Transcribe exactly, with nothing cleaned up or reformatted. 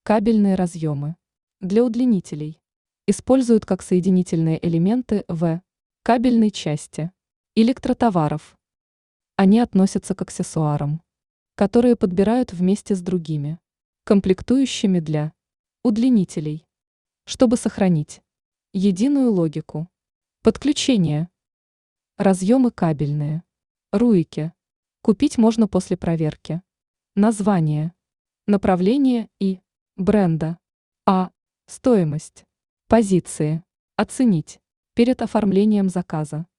Кабельные разъемы. Для удлинителей. Используют как соединительные элементы в кабельной части электротоваров. Они относятся к аксессуарам, которые подбирают вместе с другими комплектующими для удлинителей, чтобы сохранить единую логику. Подключение. Разъемы кабельные. Руики. Купить можно после проверки. Название. Направление и бренда. А. Стоимость. Позиции. Оценить перед оформлением заказа.